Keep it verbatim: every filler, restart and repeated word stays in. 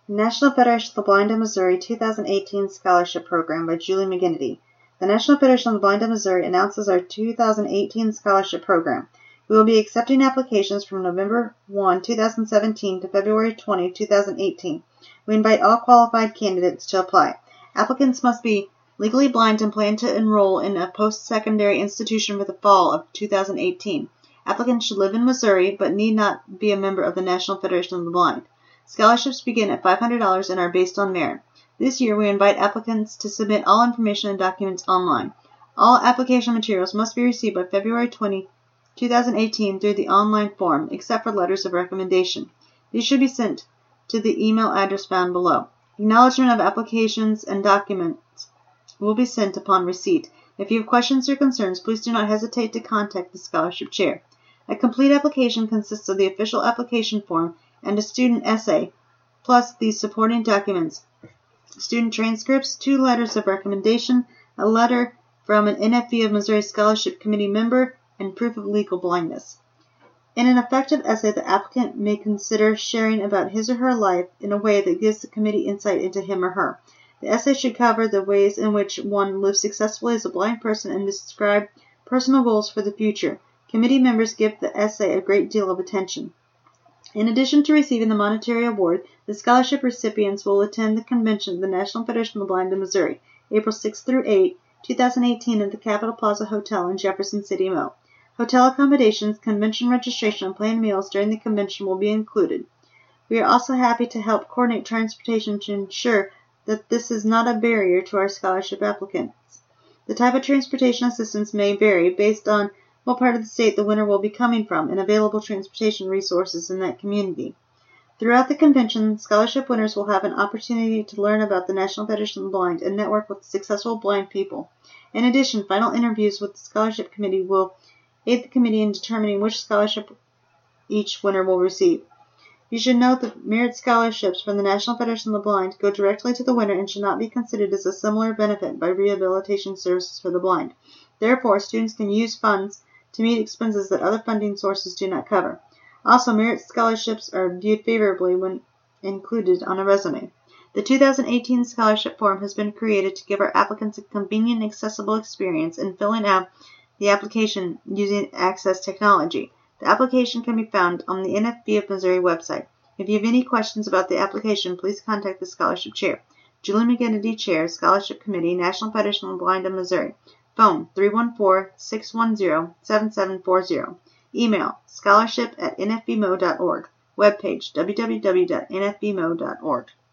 National Federation of the Blind of Missouri two thousand eighteen Scholarship Program by Julie McGinnity. The National Federation of the Blind of Missouri announces our two thousand eighteen Scholarship Program. We will be accepting applications from November first, two thousand seventeen to February twentieth, two thousand eighteen. We invite all qualified candidates to apply. Applicants must be legally blind and plan to enroll in a post-secondary institution for the fall of two thousand eighteen. Applicants should live in Missouri but need not be a member of the National Federation of the Blind. Scholarships begin at five hundred dollars and are based on merit. This year, we invite applicants to submit all information and documents online. All application materials must be received by February twentieth, two thousand eighteen through the online form, except for letters of recommendation. These should be sent to the email address found below. Acknowledgement of applications and documents will be sent upon receipt. If you have questions or concerns, please do not hesitate to contact the scholarship chair. A complete application consists of the official application form and a student essay, plus these supporting documents: student transcripts, two letters of recommendation, a letter from an N F B of Missouri Scholarship Committee member, and proof of legal blindness. In an effective essay, the applicant may consider sharing about his or her life in a way that gives the committee insight into him or her. The essay should cover the ways in which one lives successfully as a blind person and describe personal goals for the future. Committee members give the essay a great deal of attention. In addition to receiving the monetary award, the scholarship recipients will attend the convention of the National Federation of the Blind of Missouri, April sixth through eighth, two thousand eighteen at the Capitol Plaza Hotel in Jefferson City, Mo. Hotel accommodations, convention registration, and planned meals during the convention will be included. We are also happy to help coordinate transportation to ensure that this is not a barrier to our scholarship applicants. The type of transportation assistance may vary based on what part of the state the winner will be coming from and available transportation resources in that community. Throughout the convention, scholarship winners will have an opportunity to learn about the National Federation of the Blind and network with successful blind people. In addition, final interviews with the scholarship committee will aid the committee in determining which scholarship each winner will receive. You should note that merit scholarships from the National Federation of the Blind go directly to the winner and should not be considered as a similar benefit by Rehabilitation Services for the Blind. Therefore, students can use funds to meet expenses that other funding sources do not cover. Also, merit scholarships are viewed favorably when included on a resume. The two thousand eighteen scholarship form has been created to give our applicants a convenient and accessible experience in filling out the application using Access technology. The application can be found on the N F B of Missouri website. If you have any questions about the application, please contact the scholarship chair. Julie McGinnity, Chair, Scholarship Committee, National Federation of the Blind of Missouri. Phone three one four, six one zero, seven seven four zero. Email scholarship at n f b mo dot org. Webpage w w w dot n f b mo dot org.